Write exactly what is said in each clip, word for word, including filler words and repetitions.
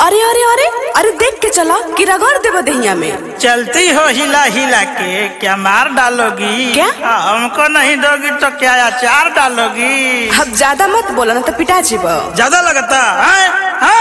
अरे अरे अरे अरे देख के चला कि रगड़ देव दहिया में। चलती हो हिला हिला के क्या मार डालोगी? क्या? आ, हमको नहीं दोगी तो क्या अचार डालोगी? अब ज्यादा मत बोला ना तो पिटा जीव। ज्यादा लगता है, है?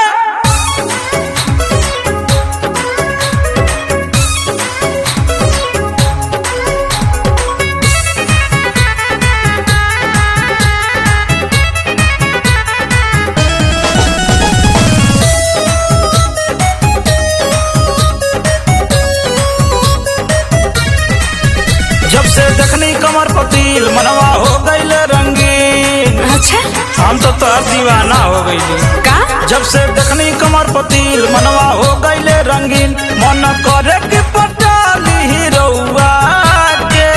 जब से देखनी कमर पतील मनवा हो गईल रंगीन। अच्छा हम तो तोहर दीवाना हो गईली। का? जब से देखनी कमर पतील मनवा हो गईल रंगीन। मन करे कि पटाली हीरोवा के।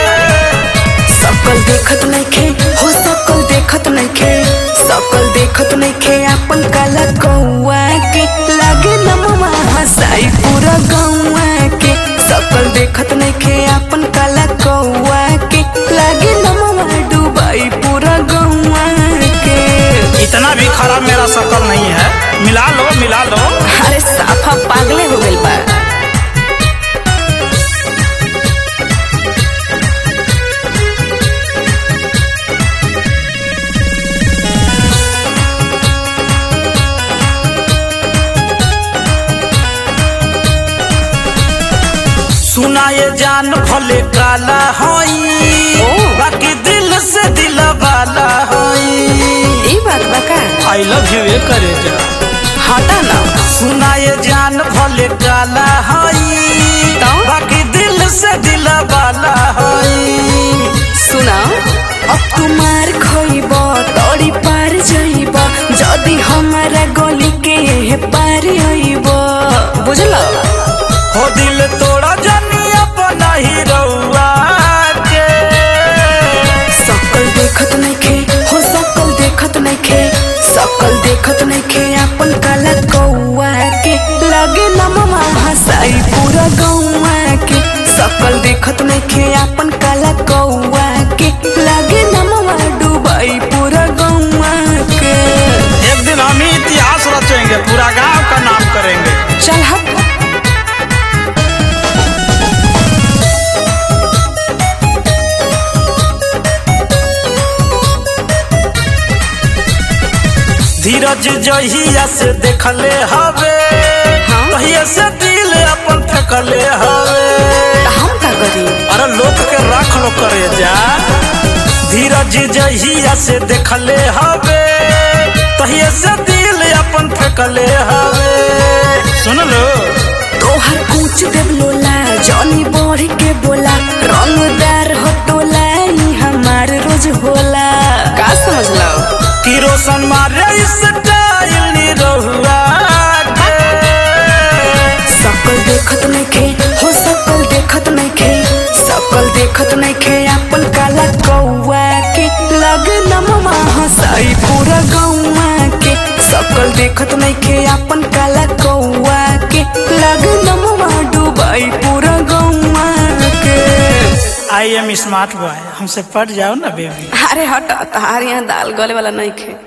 सकल देखत नइखे हो सकल देखत नइखे सकल देखत नइखे अपन काला कौआ के लागे नमवा हसाई पूरा गौआ के। सकल देखत नइखे अपन काला कौआ के लागे नमवा डुबाई पूरा गौआ के। इतना भी खराब मेरा शकल नहीं है, मिला लो मिला लो। अरे साफा पागले हो गइल बा। सुना ये जान भले काला होई, बाकी दिल से दिल वाला होई। ई बात बा का? आई लव यू ये करे जा। हटा ना। सुना ये जान भले काला होई, तो? बाकी दिल से दिल वाला होई। सुना अब तुम्हार खोइब तोड़ी पार जाइब जदि हमारा गली के ये पार आइब। बुझल? हो दिल तोड़ा जानी अपना ही रउआ के। सकल देखत नइखे हो सकल देखत नइखे सकल देखत नइखे अपन काला कौआ के लागे नमवा हसाई पूरा गौआ के। सकल देखत नइखे अपन काला कौआ के लागे नमवा डुबाई पूरा गौआ के। एक दिन हम ही इतिहास रचेंगे, पूरा गांव का नाम करेंगे। चल हट। धीरज जहिया से देखले हवे, हाँ? तहिया से दिल अपन फेंकले हवे। हम का करी? अरे लोग के रख लो करे जा। धीरज जहिया से देखले हवे, तहिया से दिल अपन फेंकले हवे। सुन लो तोहर पूछ देव लोला जॉनी बढ़ के बोला रंगदार हो टोला ई हमार रोज होला। का समझ लो? कि रोशन मारे स्टाइल नी रहुआ के। सकल देखत नइखे हो सकल देखत नइखे सकल देखत नइखे अपन काला कौआ के लागे नमवा हसाई पूरा गौआ के। सकल देखत नइखे अपन काला कौआ के लागे नमवा डुबाई पूरा गौआ के। आई एम स्मार्ट बॉय, हमसे पट जाओ ना बेबी। अरे हट तहार यहाँ दाल गले वाला नहीं खे।